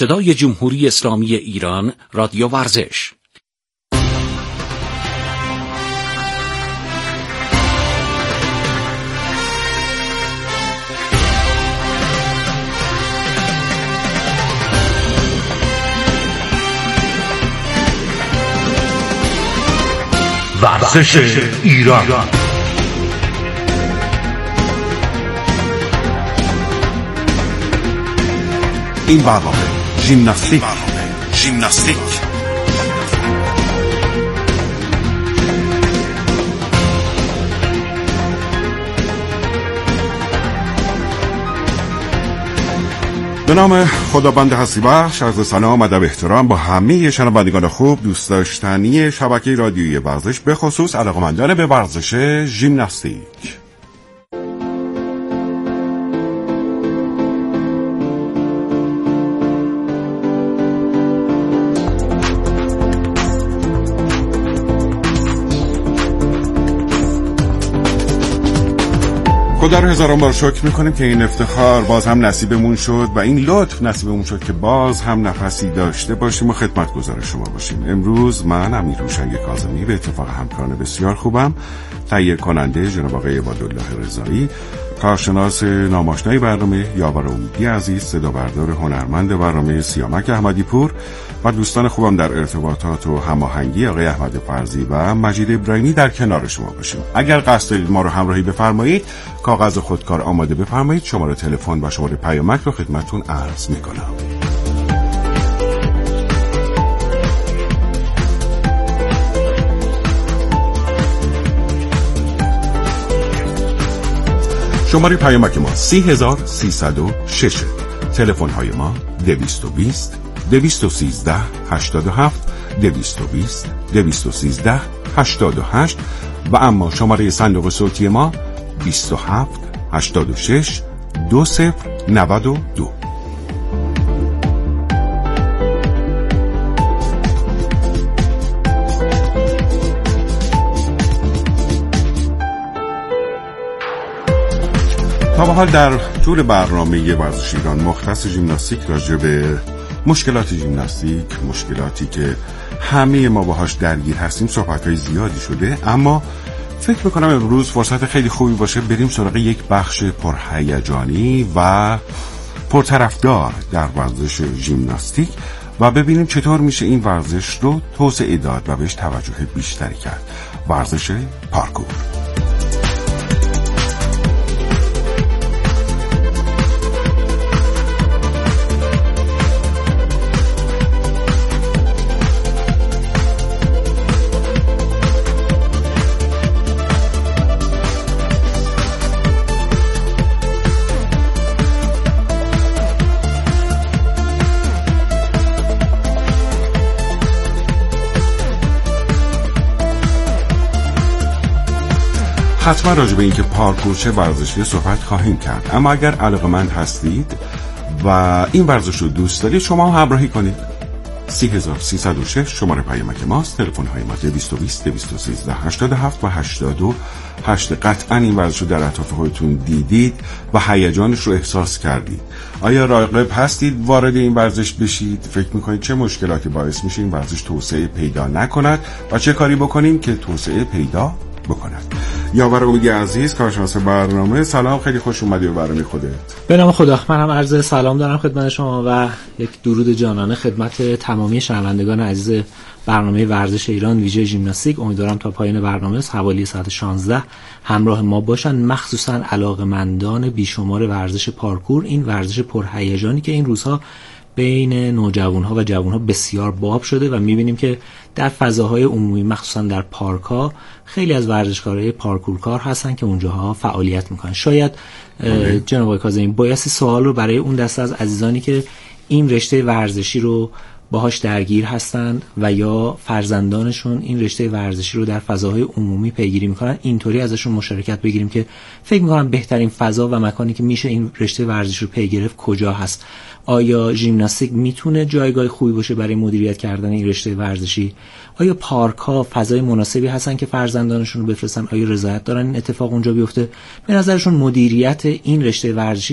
صدای جمهوری اسلامی ایران، رادیو ورزش. ورزش ایران. این برنامه ژیمناستیک. به نام خداوند هستی بخش، عرض سلام، ادب، احترام با همه شنوندگان خوب، دوست داشتنی شبکه رادیویی ورزش، به خصوص علاقه‌مندان به ورزش ژیمناستیک. خدا رو هزاران بار شکر میکنیم که این افتخار باز هم نصیبمون شد و این لطف نصیبمون شد که باز هم نفسی داشته باشیم و خدمتگزار شما باشیم. امروز من امیرهوشنگ کاظمی به اتفاق همکاران بسیار خوبم، تهیه کننده جناب آقای عبادالله رضایی، کارشناس ناماشنای برنامه یاور امیدی عزیز، صدا بردار هنرمند برنامه سیامک احمدی پور و دوستان خوبم در ارتباطات و هماهنگی آقای احمد فرزی و مجید ابراهیمی در کنار شما باشیم. اگر قصد دارید ما رو همراهی بفرمایید، کاغذ خودکار آماده بفرمایید، شماره تلفن و شماره پیامک رو خدمتتون عرض میکنم. شماره پیامک ما 30306، تلفن های ما 220 213 87 220 213 88 و اما شماره صندوق صوتی ما 27 86 2092. تا به حال در طول برنامه ورزش ایران مختص ژیمناستیک راجع به مشکلات ژیمناستیک، مشکلاتی که همه ما باهاش درگیر هستیم، صحبت‌های زیادی شده، اما فکر میکنم امروز فرصت خیلی خوبی باشه بریم سراغ یک بخش پرهیجانی و پرطرفدار در ورزش ژیمناستیک و ببینیم چطور میشه این ورزش رو توسعه داد و بهش توجه بیشتری کرد. ورزش پارکور. حتما راجع به این که پارکور چه ورزشی صحبت خواهیم کرد، اما اگر علاقه‌مند هستید و این ورزش رو دوست دارید، شما هم همراهی کنید. 30306 شماره پیامک ماست، تلفن های ما 220 213 87 و 88. قطعا این ورزش رو در اطراف خودتون دیدید و هیجانش رو احساس کردید. آیا راغب هستید وارد این ورزش بشید؟ فکر میکنید چه مشکلاتی باعث میشه این ورزش توسعه پیدا نکند و چه کاری بکنیم که توسعه پیدا بکند؟ یاور امیدی عزیز، کارشناس برنامه، سلام، خیلی خوش اومدی به برنامه خودت. به نام خدا، من هم عرض سلام دارم خدمت شما و یک درود جانانه خدمت تمامی شنوندگان عزیز برنامه ورزش ایران ویژه ژیمناستیک. امیدوارم تا پایان برنامه حوالی ساعت 16 همراه ما باشن، مخصوصا علاقه‌مندان بیشمار ورزش پارکور، این ورزش پرهیجانی که این روزها بین نوجوان‌ها و جوان‌ها بسیار باب شده و می‌بینیم که در فضاهای عمومی مخصوصا در پارک‌ها خیلی از ورزشکارای پارکورکار هستن که اونجاها فعالیت میکنن. شاید جناب آقای کاظمی بایستی سوال رو برای اون دسته از عزیزانی که این رشته ورزشی رو باهاش درگیر هستند و یا فرزندانشون این رشته ورزشی رو در فضاهای عمومی پیگیری میکنن، اینطوری ازشون مشارکت بگیریم که فکر میکنم بهترین فضا و مکانی که میشه این رشته ورزشی رو پی گرفت کجا هست. آیا ژیمناستیک میتونه جایگاه خوبی باشه برای مدیریت کردن این رشته ورزشی؟ آیا پارک ها فضای مناسبی هستن که فرزندانشون رو بفرستن؟ آیا رضایت دارن این اتفاق اونجا بیفته؟ به نظرشون مدیریت این رشته ورزشی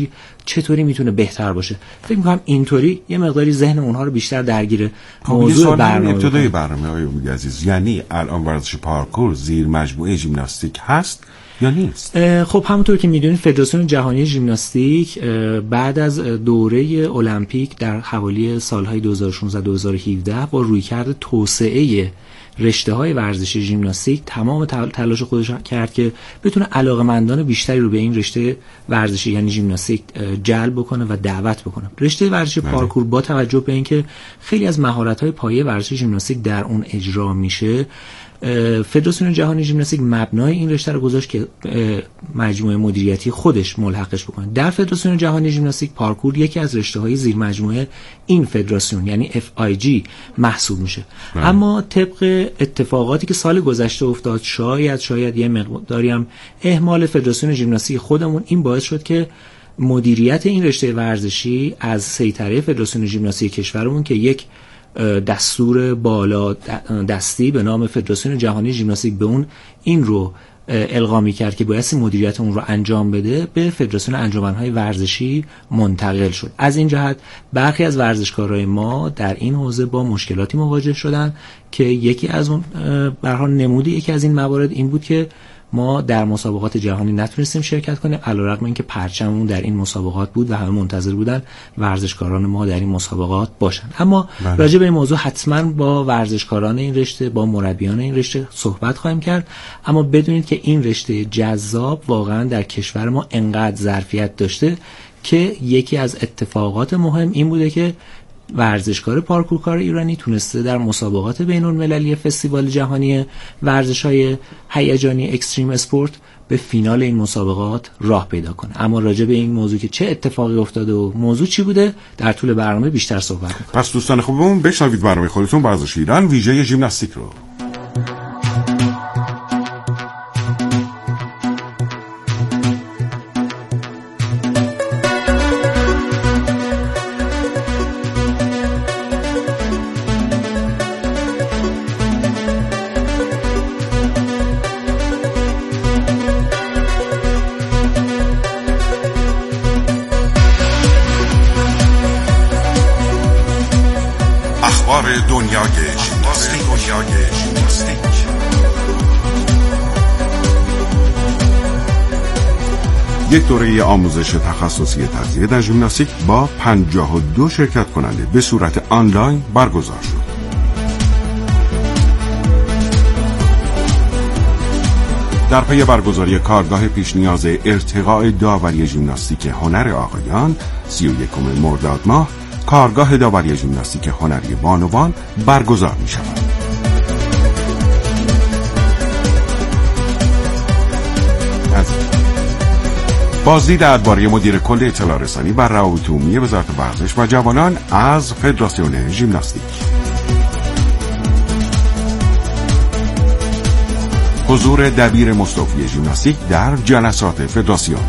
چطوری میتونه بهتر باشه. فکر میکنم اینطوری یه مقداری ذهن اونها رو بیشتر درگیر موضوع برنامه ابتدای برنامه های امید عزیز، یعنی الان ورزش پارکور زیر مجموعه ژیمناستیک هست یا نیست؟ خب همونطور که میدونید فدراسیون جهانی ژیمناستیک بعد از دوره المپیک در حوالی سالهای 2016-2017 با رویکرد توسعه رشته‌های ورزشی ژیمناستیک تمام تلاش خودش کرد که بتونه علاقه‌مندان بیشتری رو به این رشته ورزشی یعنی ژیمناستیک جلب بکنه و دعوت بکنه. رشته ورزشی پارکور با توجه به اینکه خیلی از مهارت‌های پایه ورزش ژیمناستیک در اون اجرا میشه، فدراسیون جهانی ژیمناستیک مبنای این رشته رو گذاشت که مجموعه مدیریتی خودش ملحقش بکنه. در فدراسیون جهانی ژیمناستیک پارکور یکی از رشته‌های زیر مجموعه این فدراسیون یعنی FIG محسوب میشه. اما طبق اتفاقاتی که سال گذشته افتاد، شاید یه مقداری هم اهمال فدراسیون ژیمناستیک خودمون، این باعث شد که مدیریت این رشته ورزشی از سیطره فدراسیون ژیمناستیک کشورمون که یک دستور بالا دستی به نام فدراسیون جهانی ژیمناستیک به اون این رو القا می‌کرد که بایستی مدیریت اون رو انجام بده، به فدراسیون انجمن‌های ورزشی منتقل شد. از این جهت برخی از ورزشکارای ما در این حوزه با مشکلاتی مواجه شدن که یکی از اون به هر حال نمودی یکی از این موارد این بود که ما در مسابقات جهانی نتونستیم شرکت کنیم، علیرغم اینکه پرچممون در این مسابقات بود و همه منتظر بودن ورزشکاران ما در این مسابقات باشن. اما راجع به این موضوع حتما با ورزشکاران این رشته، با مربیان این رشته صحبت خواهیم کرد. اما بدونید که این رشته جذاب واقعا در کشور ما انقدر ظرفیت داشته که یکی از اتفاقات مهم این بوده که ورزشکار پارکورکار ایرانی تونسته در مسابقات بین‌المللی فستیوال جهانی ورزش‌های هیجانی اکستریم اسپورت به فینال این مسابقات راه پیدا کنه. اما راجع به این موضوع که چه اتفاقی افتاده و موضوع چی بوده در طول برنامه بیشتر صحبت می‌کنیم. پس دوستان خوبمون بشنوید برنامه خودتون ورزش ایران ویژه ژیمناستیک رو. دنیای ژیمناستیک. یک دوره آموزش تخصصی تغذیه در ژیمناستیک با 52 شرکت کننده به صورت آنلاین برگزار شد. در پی برگزاری کارگاه پیش نیاز ارتقاء داوری ژیمناستیک هنر آقایان 31 مرداد ماه کارگاه داوری ژیمناستیک هنری بانوان برگزار می شود. بازدید درباره مدیر کل اطلاع رسانی بر روابط عمومی وزارت ورزش و جوانان از فدراسیون ژیمناستیک. حضور دبیر مستوفی ژیمناستیک در جلسات فدراسیون.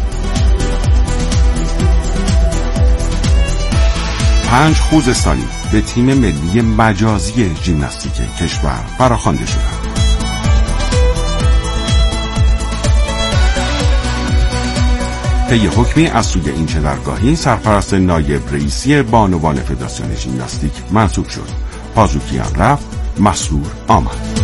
5 خوزستانی به تیم ملی مجازی ژیمناستیک کشور فراخوانده شدند. طی حکمی از سوی این چهرگاهی سرپرست نایب رئیسی بانوان فدراسیون ژیمناستیک منصوب شد. پازوکیان رفت، مسرور آمد.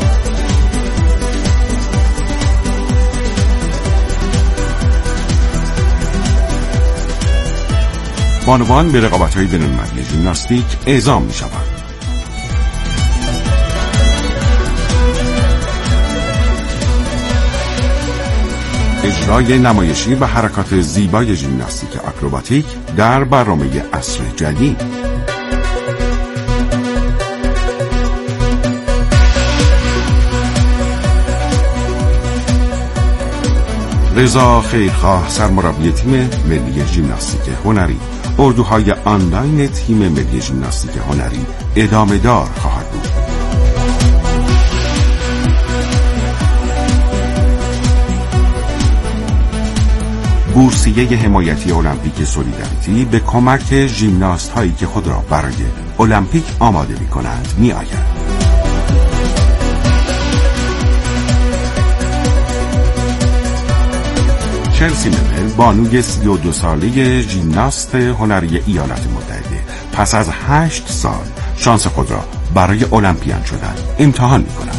بانوان به رقابت‌های بین‌المللی ژیمناستیک اعزام می‌شوند. اجرای نمایشی و حرکات زیبای ژیمناستیک آکروباتیک در برنامه عصر جدید. رضا خیرخواه سرمربی تیم ملی ژیمناستیک هنری. اردوهای آنلاین تیم ملی ژیمناستیک هنری ادامه دار خواهد بود. بورسیه حمایتی المپیک سولیداریتی به کمک ژیمناست هایی که خود را برای المپیک آماده می کنند می آید. چلسی مبل بانوی 32 ساله ژیمناست هنری ایالات متحده پس از 8 سال شانس خود را برای المپیان شدن امتحان می‌کند.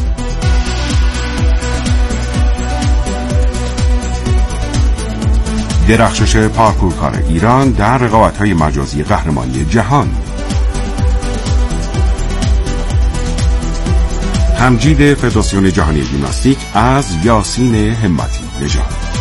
درخشش پارکورکار ایران در رقابت‌های مجازی قهرمانی جهان. تمجید فدراسیون جهانی ژیمناستیک از یاسین همتی نژاد.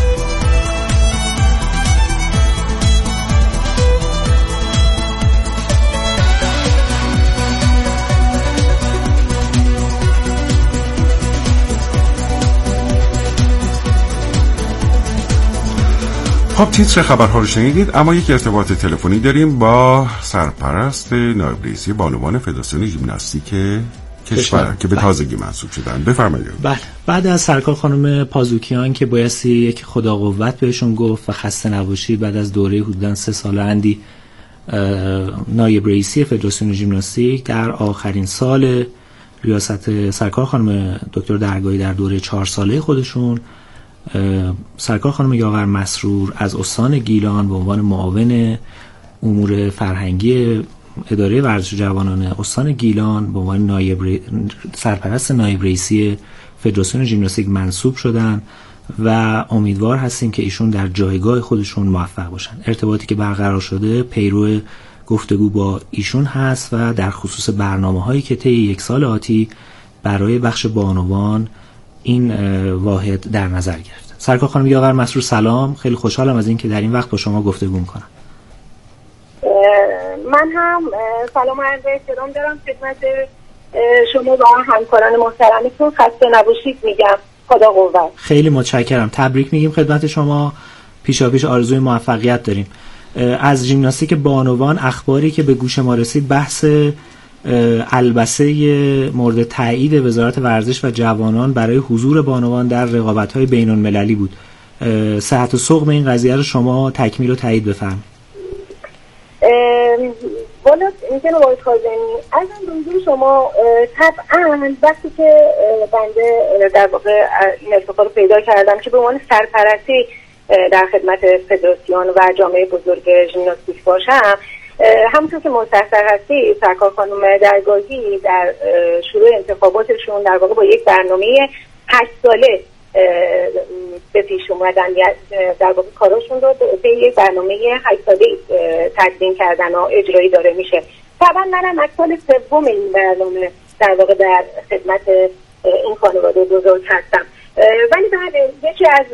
خب تیتر خبرها رو شنیدید، اما یک ارتباط تلفنی داریم با سرپرست نایب رئیسی بانوان فدراسیون ژیمناستیک کشور که به تازگی منصوب شدن. بفرمایید. بله، بعد از سرکار خانم پازوکیان که بایستی یک خدا قوت بهشون گفت و خسته نباشید بعد از دوره حدوداً 3 سال اندی نایب رئیسی فدراسیون ژیمناستیک، در آخرین سال ریاست سرکار خانم دکتر درگاهی در دوره 4 ساله خودشون، سرکار خانم یاور مسرور از استان گیلان به عنوان معاون امور فرهنگی اداره ورزش جوانان استان گیلان به عنوان سرپرست نایب رئیسی فدراسیون ژیمناستیک منصوب شدن و امیدوار هستیم که ایشون در جایگاه خودشون موفق باشن. ارتباطی که برقرار شده پیرو گفتگو با ایشون هست و در خصوص برنامه‌هایی که طی 1 سال آتی برای بخش بانوان این واحد در نظر گرفت. سرکار خانم یاور مسرور سلام، خیلی خوشحالم از اینکه در این وقت با شما گفتگو می‌کنم. من هم سلام عرض احترام دارم خدمت شما و همکاران محترمتون. خسته نباشید میگم. خدا قوت. خیلی متشکرم. تبریک میگیم خدمت شما. پیشاپیش آرزوی موفقیت داریم. از ژیمناستیک بانوان اخباری که به گوش ما رسید بحث البسه مورد تایید وزارت ورزش و جوانان برای حضور بانوان در رقابت‌های بین‌المللی بود. صحت و سقم این قضیه رو شما تکمیل و تایید بفرمایید. والا اینکه نوبای کاظمی از این موضوع شما طبعا وقتی که بنده در واقع این ارتباط رو پیدا کردم که به عنوان سرپرستی در خدمت فدراسیون و جامعه بزرگ ژیمناستیک باشم، همونطور که مستحضر هستی سرکار خانم درگاهی در شروع انتخاباتشون در واقع با یک برنامه 8 ساله به پیش اومدن، در واقع کاراشون رو به یک برنامه 8 ساله تقدیم کردن و اجرایی داره میشه. طبعا منم از سال 3 این برنامه در واقع در خدمت این خانواده بزرگ هستم. ولی بعد یکی از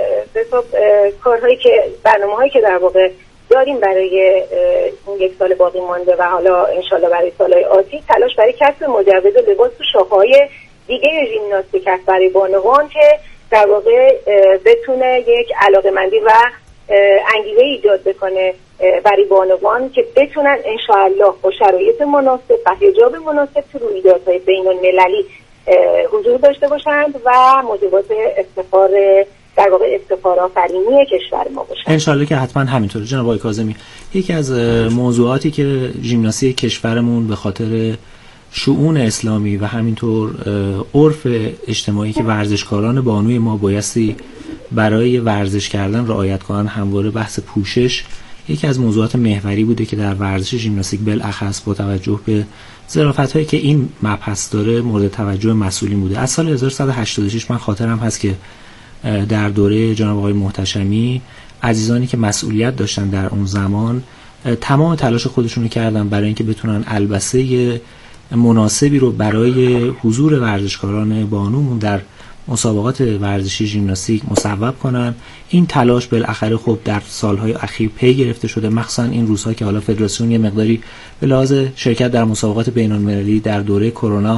کارهایی که برنامه‌هایی که در واقع داریم برای این 1 سال باقی مانده و حالا انشالله برای سالهای آتی، تلاش برای کسب مجوز لباس و شاخه‌های دیگه ژیمناستیک است برای بانوان که در واقع بتونه یک علاقه‌مندی و انگیزه ایجاد بکنه برای بانوان که بتونن انشاءالله با شرایط مناسب و حجاب مناسب تو رویدادهای بین‌المللی حضور داشته باشند و موجبات افتخار در واقع افتخار آفرینی کشور ما باشند. انشالله که حتما همینطوره. جناب آقای کاظمی، یکی از موضوعاتی که ژیمناستیک کشورمون به خاطر شؤون اسلامی و همینطور عرف اجتماعی که ورزشکاران بانوی ما بایستی برای ورزش کردن رعایت کنن، همواره بحث پوشش یکی از موضوعات محوری بوده که در ورزش ژیمناستیک بالاخص با توجه به ظرافت‌هایی که این مبحث داره مورد توجه مسئولین بوده. از سال 1386 من خاطرم هست که در دوره جناب آقای محتشمی عزیزانی که مسئولیت داشتن در اون زمان تمام تلاش خودشونو کردن برای اینکه بتونن البسه مناسبی رو برای حضور ورزشکاران بانومون در مسابقات ورزشی ژیمناستیک مصوب کنن. این تلاش بالاخره خب در سالهای اخیر پی گرفته شده، مخصوصا این روزها که حالا فدراسیون یه مقداری به لحاظ شرکت در مسابقات بین‌المللی در دوره کرونا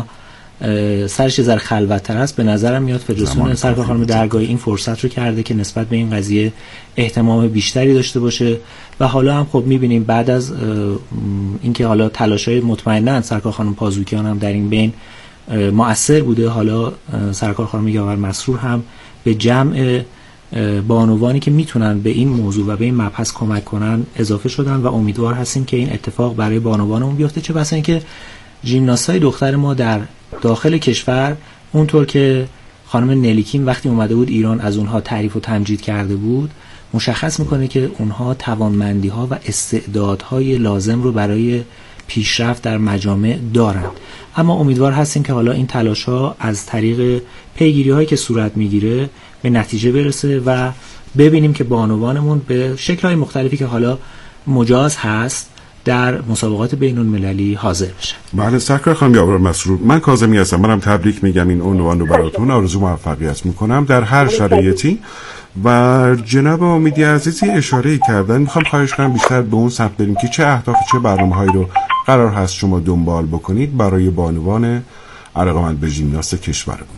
سرش ذره خلوت‌تر است. به نظرم میاد فدراسیون سرکار خانم درگاهی این فرصت رو کرده که نسبت به این قضیه اهتمام بیشتری داشته باشه و حالا هم خب می‌بینیم بعد از اینکه حالا تلاش‌های مطمئناً سرکار خانم پازوکیان هم در این بین مؤثر بوده، حالا سرکار خانم یاور مسرور هم به جمع بانوانی که میتونن به این موضوع و به این مبحث کمک کنن اضافه شدن و امیدوار هستیم که این اتفاق برای بانوانمون بیفته. چه بسا اینکه ژیمناستای دختر ما در داخل کشور اونطور که خانم نلیکین وقتی اومده بود ایران از اونها تعریف و تمجید کرده بود، مشخص میکنه که اونها توانمندی‌ها و استعدادهای لازم رو برای پیشرفت در مجامع دارند. اما امیدوار هستیم که حالا این تلاش‌ها از طریق پیگیری‌هایی که صورت میگیره به نتیجه برسه و ببینیم که بانوانمون به شکل‌های مختلفی که حالا مجاز هست در مسابقات بین‌المللی حاضر بشن. بله سرکار خانم یاور مسرور، من کاظمی هستم. منم تبریک میگم این عنوان رو براتون، آرزو موفقیت میکنم در هر شرایطی. و جناب امیدی عزیزی اشاره کردن، میخوام خواهش کنم بیشتر به اون سمت بریم که چه اهداف چه برنامه‌هایی رو قرار هست شما دنبال بکنید برای بانوان علاقه‌مند به ژیمناست کشورمون.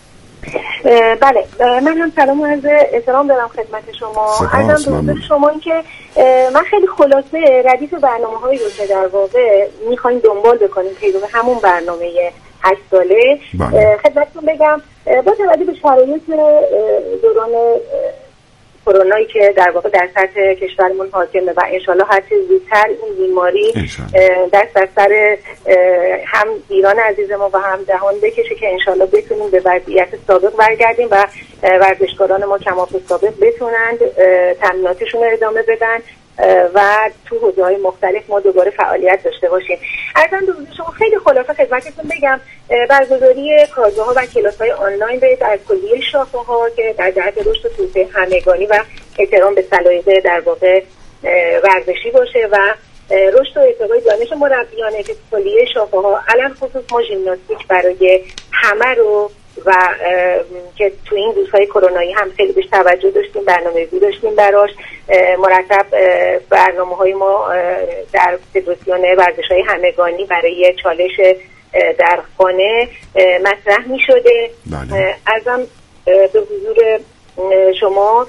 بله، من هم سلام و عرض احترام دارم خدمت شما. عرضم به شما این که من خیلی خلاصه ردیف برنامه‌هایی رو که در واقع می‌خوایم دنبال بکنیم پیرو همون برنامه 8 ساله خدمتتون بگم. با توجه به شرایط دوران کرونایی که در واقع در سطح کشورمون حاکمه و انشالله هر چه زودتر این بیماری دست از سر هم ایران عزیز ما و هم جهان بکشه که انشالله بتونیم به وضعیت سابق برگردیم و ورزشکاران ما کماکان سابق بتونند تمریناتشون رو ادامه بدن و تو حوزه‌های مختلف ما دوباره فعالیت داشته باشیم. عرضاً شما خیلی خلاصه خدمتتون بگم برگزاری کارگاه‌ها و کلاس‌های آنلاین در کلیه شاخه‌ها که در جهت رشد و توسعه همگانی و احترام به سلایق در واقع ورزشی باشه و رشد و ارتقای دانش مربیانه که کلیه شاخه‌ها علل خصوص ما ژیمناستیک برای همه رو و که تو این روزهای کرونایی هم خیلی بهش توجه داشتیم، برنامه‌ریزی داشتیم براش، مرتب برنامه‌های ما در فدراسیون ورزش‌های همگانی برای چالش در خانه مطرح می‌شده. ازم به حضور شما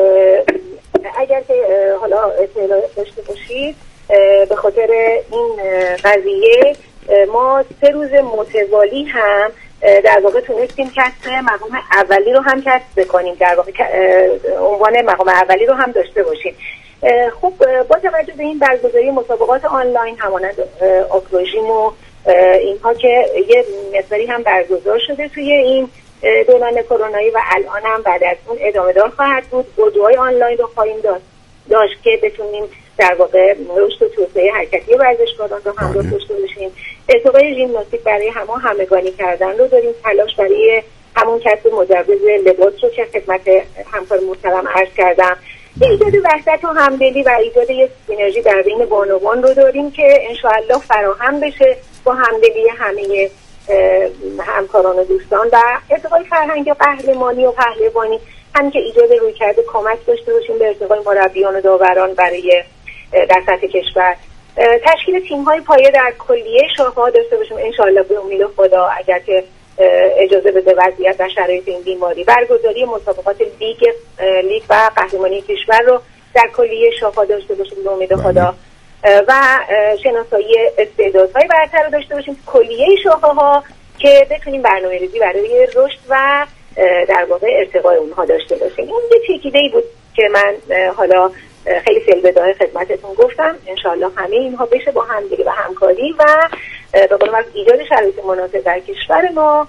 اگر که حالا اطلاع داشته باشید به خاطر این قضیه ما 3 روز متوالی هم در واقع تونستیم کسب مقام اولی رو هم کسب بکنیم، در واقع عنوان مقام اولی رو هم داشته باشیم. خب با توجه به این برگزاری مسابقات آنلاین همانند آکروژیم و اینها که یه مقداری هم برگزار شده توی این دوران کرونایی و الان هم بعد از اون ادامه دار خواهد بود، اردوهای آنلاین رو خواهیم داشت که بتونیم در واقع رشد و توسعه حرکتی ورزشکاران رو هم داشته باشیم. ارتقای ژیمناستیک برای همگانی کردن رو داریم، تلاش برای همون کسب مجوز لباس رو که خدمت همکار محترم عرض کردم، ایجاد وحدت و همدلی و ایجاد یک سینرژی در بین بانوان رو داریم که انشاءالله فراهم بشه با همدلی همه همکاران و دوستان و ارتقای فرهنگ قهرمانی و پهلوانی، همین که ایجاد رویکرد کمک داشته باشیم به ارتقای مربیان و داوران برای در سطح کشور، تشکیل تیم‌های پایه در کلیه شاخه‌ها داشته باشیم انشاءالله به امید خدا اگر که اجازه بده وضعیت و شرایط این بیماری، برگزاری مسابقات لیگ و قهرمانی کشور رو در کلیه شاخه‌ها داشته باشیم به امید خدا و شناسایی استعدادهای برتر رو داشته باشیم کلیه شاخه‌ها که بتونیم برنامه‌ریزی برای رشد و در واقع ارتقای اونها داشته باشیم. این یه چیکیده‌ای بود که من حالا خیلی فی‌البداهه خدمتتون گفتم. انشالله همه اینها بشه با همدلی و همکاری و به قول معروف ایجاد شرایط مناسب در کشور ما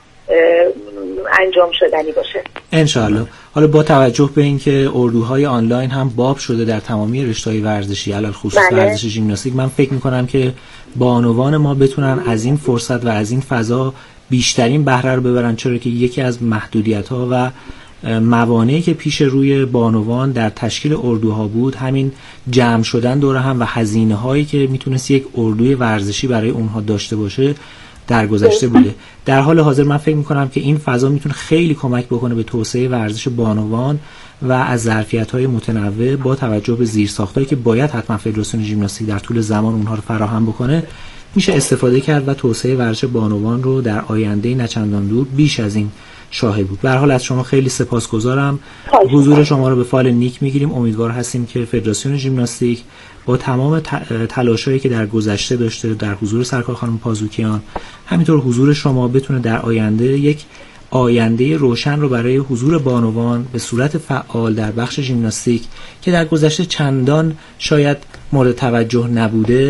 انجام شدنی باشه انشالله. حالا با توجه به اینکه اردوهای آنلاین هم باب شده در تمامی رشته‌های ورزشی علل خصوص ورزش ژیمناستیک، من فکر می‌کنم که بانوان ما بتونن از این فرصت و از این فضا بیشترین بهره رو ببرن، چرا که یکی از محدودیت‌ها و موانعی که پیش روی بانوان در تشکیل اردوها بود همین جمع شدن دور هم و هزینه‌هایی که میتونست یک اردوی ورزشی برای اونها داشته باشه در گذشته بوده. در حال حاضر من فکر میکنم که این فضا میتونه خیلی کمک بکنه به توسعه ورزش بانوان و از ظرفیت‌های متنوع با توجه به زیرساختایی که باید حتما فدراسیون ژیمناستیک در طول زمان اونها رو فراهم بکنه میشه استفاده کرد و توسعه ورزش بانوان رو در آینده نچندان دور بیش از این شاهد بود. به هر حال از شما خیلی سپاسگزارم. حضور شما رو به فال نیک میگیریم. امیدوار هستیم که فدراسیون ژیمناستیک با تمام تلاشایی که در گذشته داشته در حضور سرکار خانم پازوکیان، همینطور حضور شما بتونه در آینده یک آینده روشن رو برای حضور بانوان به صورت فعال در بخش ژیمناستیک که در گذشته چندان شاید مورد توجه نبوده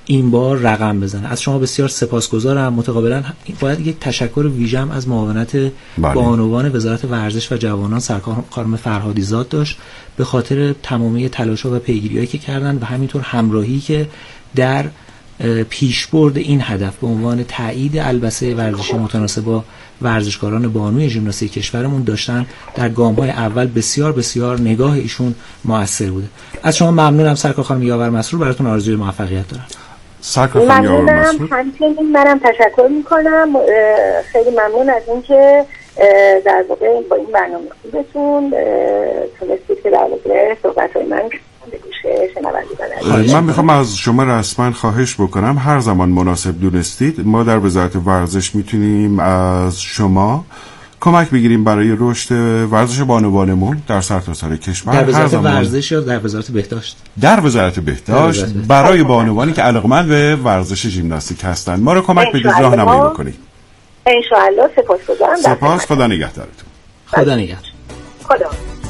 این بار رقم بزنه. از شما بسیار سپاسگزارم. متقابلا باید یک تشکر ویژه‌ام از معاونت بانوان وزارت ورزش و جوانان سرکار خانم فرهادی زاد داشت به خاطر تمامی تلاش‌ها و پیگیری‌هایی که کردن و همینطور همراهی که در پیشبرد این هدف به عنوان تایید البسه ورزشی متناسب با ورزشکاران بانوی ژیمناستیک کشورمون داشتن در گام‌های اول. بسیار بسیار نگاه ایشون مؤثر بوده. از شما ممنونم سرکار خانم یاور مسرور. براتون آرزوی موفقیت دارم. سرکار خانم یاور مسرور، همچنین منم تشکر میکنم. خیلی ممنون از اینکه در واقع با این برنامه خوبتون تونستید که در واقع صحبت‌های من به گوش شنوندگان. من میخوام از شما رسما خواهش بکنم هر زمان مناسب دونستید ما در وزارت ورزش میتونیم از شما کمک بگیریم برای رشد ورزش بانوانمون در سرتاسر کشور. در وزارت ورزش یا در وزارت بهداشت؟ در وزارت بهداشت برای بانوانی که علاقمند به ورزش ژیمناستیک هستند ما رو کمک بدید، راهنمایی بکنید. ان شاء الله. سپاسگزارم. سپاس. خدا نگهدارتون. خدا نگهدار. خدا.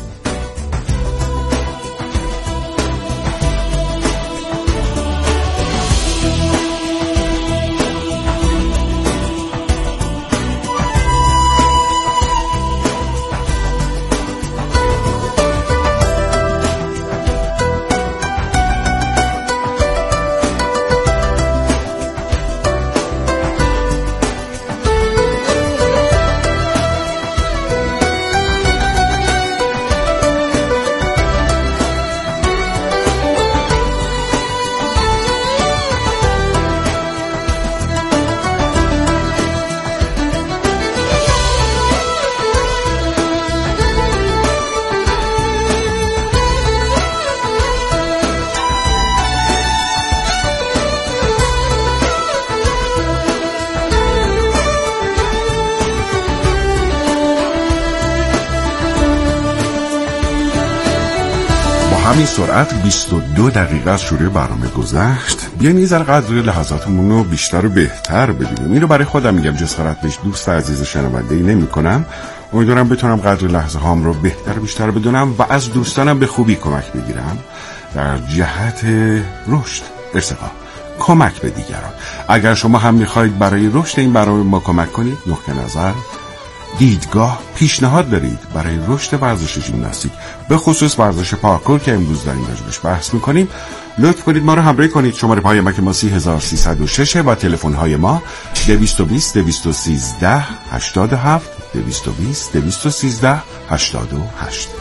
همین سرعت 22 دقیقه از شروع برنامه گذشت. بیاین یه ذره قدر لحظاتمون رو بیشتر و بهتر ببینیم. اینو برای خودم میگم، جسارت بهش دوست عزیز شنونده‌ای نمی‌کنم. امیدوارم بتونم قدر لحظه هام رو بهتر و بیشتر بدونم و از دوستانم به خوبی کمک بگیرم در جهت رشد، ارتقا، کمک به دیگران. اگر شما هم می‌خواید برای رشد این برنامه ما کمک کنید، نقطه نظر، دیدگاه، پیشنهاد دارید برای رشد ورزش ژیمناستیک، به خصوص ورزش پارکور که امروز داریم راجعش بحث میکنیم، لطف کنید ما رو همراهی کنید. شماره پیامک ما 3306 و تلفن های ما 220 213 87 220 213 88.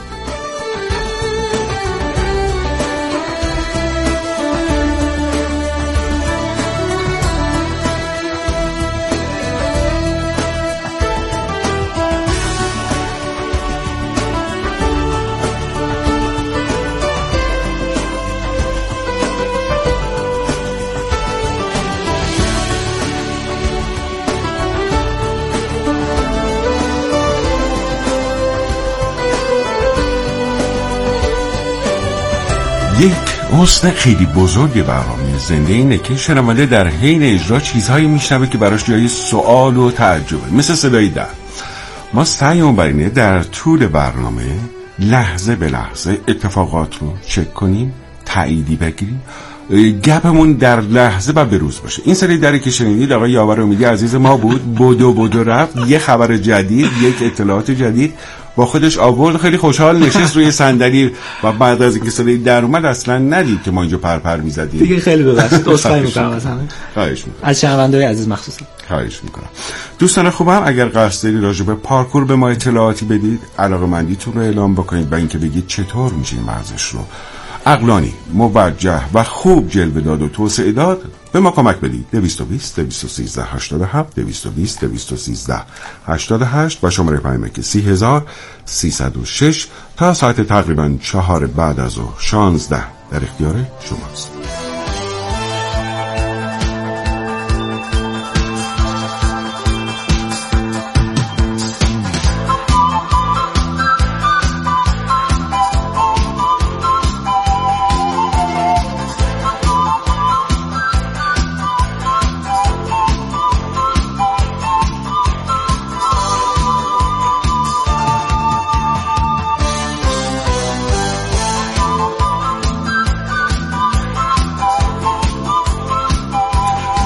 یک حسن خیلی بزرگ برنامه زنده اینه که شنونده در حین اجرا چیزهایی میشنوه که براش جای سوال و تعجبه، مثل صدای در. ما سعیمون بر اینه در طول برنامه لحظه به لحظه اتفاقات رو چک کنیم، تاییدی بگیریم، گپمون در لحظه و بروز باشه. این سری دری که شنیدید آقای یاور امیدی عزیز ما بود، بدو رفت، یه خبر جدید، یک اطلاعات جدید با خودش آورد. خیلی خوشحال نشست روی صندلی و بعد از اینکه صدای در اومد اصلا ندید که ما اینجا پرپر می‌زدیم. دیگه خیلی ببخشید، عذرخواهی می‌کنم از همه. خواهش می‌کنم. از شنونده‌های عزیز مخصوصا. خواهش می‌کنم. دوستان خوبم، اگر قصد دارید راجع به پارکور به ما اطلاعاتی بدید، علاقه‌مندیتون رو اعلام بکنید و اینکه بگید چطور میشه این ورزش رو عقلانی، موجه و خوب جلوه داد و توسعه داد، به ما کمک بدید. 220 213 87 220 213 88 و شماره پیامک 3306 تا ساعت تقریبا 4 بعد از ظهر 16 در اختیار شماست.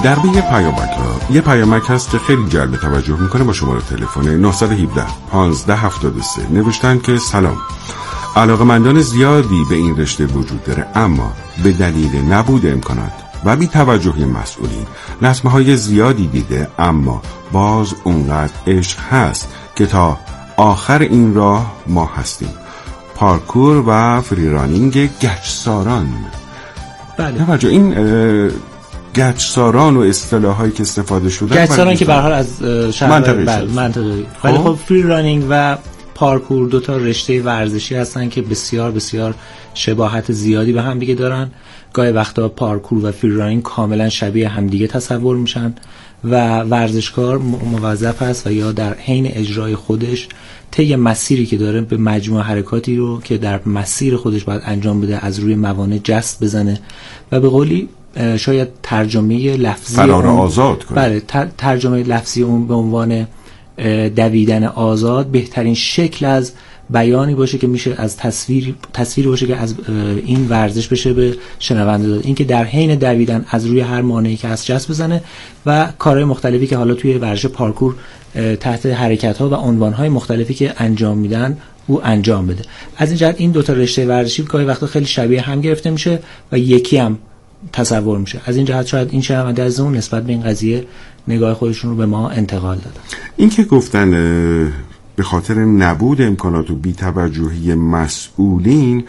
درباره پیامک‌ها، یه پیامک هست که خیلی جلب توجه میکنه. با شماره تلفن 917 1573 نوشتن که سلام، علاقه‌مندان زیادی به این رشته وجود داره، اما به دلیل نبود امکانات و بی توجهی مسئولین لطمه‌های زیادی دیده، اما باز اونقدر عشق هست که تا آخر این راه ما هستیم. پارکور و فریرانینگ گچساران. بله. توجه این گچساران و اصطلاحایی که استفاده شده، گچساران که به هر حال از منطقه ولی خب فری رانینگ و پارکور دو تا رشته ورزشی هستن که بسیار بسیار شباهت زیادی به هم دیگه دارن. گاهی وقتا پارکور و فری رانینگ کاملا شبیه همدیگه تصور میشن و ورزشکار موظف است و یا در حین اجرای خودش طی مسیری که داره به مجموعه حرکاتی رو که در مسیر خودش باید انجام بده از روی موانع جست بزنه و به قولی شاید ترجمه لفظی فرار آزاد کنه. بله، ترجمه لفظی اون به عنوان دویدن آزاد بهترین شکل از بیانی باشه که میشه از تصویری باشه که از این ورزش بشه به شنونده داد. این که در حین دویدن از روی هر مانعی که از جست بزنه و کارهای مختلفی که حالا توی ورزش پارکور تحت حرکت‌ها و عنوان‌های مختلفی که انجام میدن او انجام بده. از این جهت این دو تا رشته ورزشی گاهی وقتا خیلی شبیه هم گرفته میشه و یکی هم تصور میشه. از این جهت شاید این شنونده از اون نسبت به این قضیه نگاه خودشون رو به ما انتقال دادن. این که گفتن به خاطر نبود امکانات و بی‌توجهی مسئولین،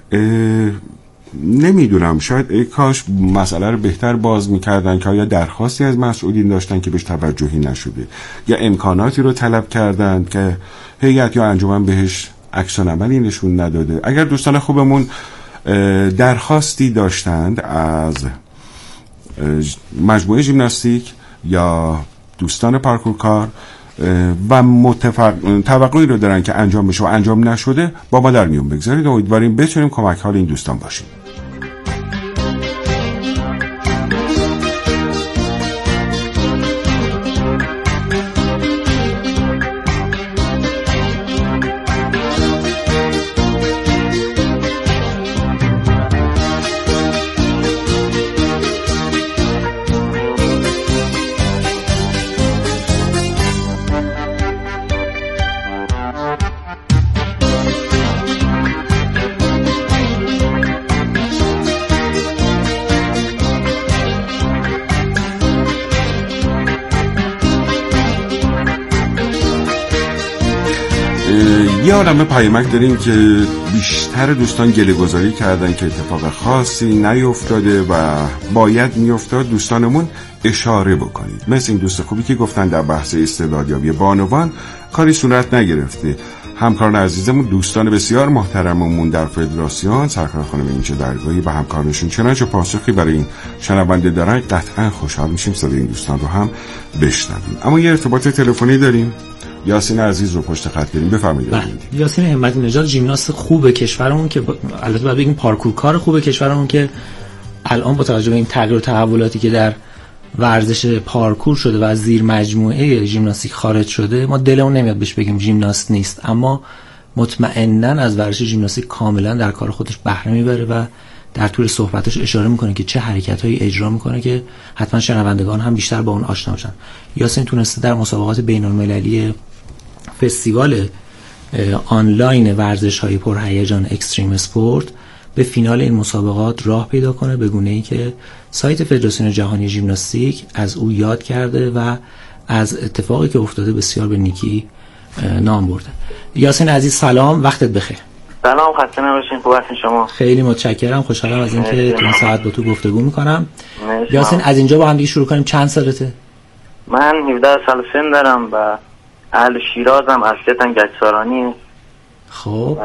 نمیدونم، شاید کاش مسئله رو بهتر باز میکردن که آیا درخواستی از مسئولین داشتن که بهش توجهی نشده یا امکاناتی رو طلب کردن که هیئت یا انجمن بهش عکس العملی نشون نداده. اگر دوستان خوبمون درخواستی داشتند از مجموعه ژیمناستیک یا دوستان پارکورکار و توقعی رو دارن که انجام بشه و انجام نشده، با ما در میون بگذارید و امیدواریم بتونیم کمک حال این دوستان باشیم. یه عالمه پیامک داریم که بیشتر دوستان گله گذاری کردن که اتفاق خاصی نیفتاده و باید میافتاد. دوستانمون اشاره بکنید، مثل این دوست خوبی که گفتن در بحث استعدادیابی بانوان کاری صورت نگرفته. همکاران عزیزمون، دوستان بسیار محترممون در فدراسیون، سرکار خانم اینچه درگاهی و همکارانشون چنانچه پاسخی برای این شنونده دارن، قطعا خوشحال میشیم صدای این دوستان رو هم بشنویم. اما یه ارتباط تلفنی داریم. یاسین عزیز رو پشت خط داریم، بفرمایید. یاسین همتی نژاد، ژیمناست خوب کشورمون که البته باید بگیم پارکورکار خوب کشورمون که الان با توجه به این تغییر و تحولاتی که در ورزش پارکور شده و از زیر مجموعه ژیمناستیک خارج شده، ما دلمون نمیاد بهش بگیم ژیمناست نیست، اما مطمئناً از ورزش ژیمناستیک کاملا در کار خودش بهره میبره و در طول صحبتش اشاره میکنه که چه حرکت‌هایی اجرا میکنه که حتما شنوندگان هم بیشتر با اون آشنا بشن. یاسین تونسته در مسابقات بین‌المللی فستیوال آنلاین ورزش‌های پرهیجان اکستریم اسپورت به فینال این مسابقات راه پیدا کنه، به گونه‌ای که سایت فدراسیون جهانی ژیمناستیک از او یاد کرده و از اتفاقی که افتاده بسیار به نیکی نام برده. یاسین عزیز سلام، وقتت بخیر. سلام، خسته نباشین. خوب هستین شما؟ خیلی متشکرم، خوشحالم از اینکه تو این ساعت با تو گفتگو میکنم. یاسین، از اینجا با هم دیگه شروع کنیم. چند سالته؟ من 17 سال سن دارم و اهل شیرازم، اصلیتم گچسارانی. خب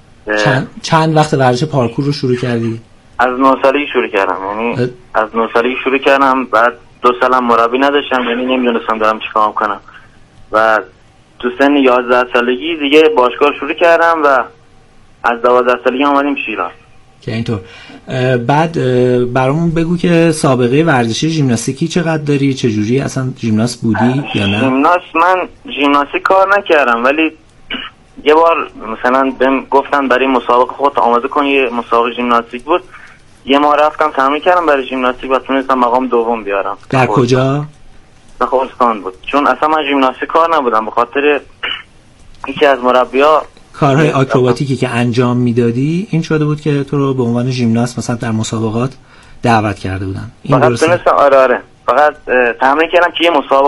چند وقت ورزش پارکور رو شروع کردی؟ از 9 سالگی شروع کردم، یعنی از 9 سالگی شروع کردم. بعد 2 سالم مربی نداشتم، یعنی نمیدونستم دارم چیکار کنم و تو سن 11 سالگی دیگه باشگاه شروع کردم و از 12 سالگی اومدیم شیراز. که اینطور. بعد برامون بگو که سابقه ورزشی ژیمناستیکی چقدر داری؟ چه جوری اصلا ژیمناست بودی یا نه؟ من ژیمناستیک کار نکردم، ولی یه بار مثلا بهم گفتن برای مسابقه خودت آماده کن، یه مسابقه ژیمناستیک بود، یه ماه رفتم تمرین کردم برای ژیمناستیک و تونستم مقام دوم بیارم. در کجا؟ در خوزستان بود. چون اصلا من ژیمناستیک کار نبودم، به خاطر یکی از مربی‌ها کارهای آکروباتیکی که انجام میدادی این شده بود که تو رو به عنوان ژیمناست مثلا در مسابقات دعوت کرده بودن. این فقط تونستم آره فقط تمرین کردم که یه مسابقه